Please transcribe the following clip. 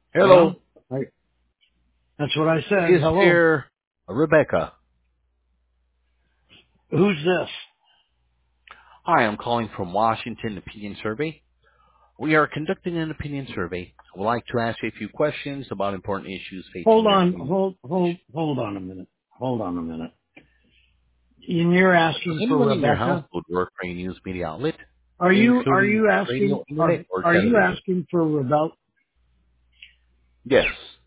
Hello, Hello? That's what I said. is Hello. there Rebecca? Who's this? Hi, I'm calling from Washington Opinion Survey. We are conducting an opinion survey. I would like to ask you a few questions about important issues facing Hold your on. community. Hold on a minute. Hold on a minute. And you're Does asking for anyone in your Rebecca? household work for a news media outlet, Are including you radio, asking, internet, or are you television? asking for Rebecca? Yes.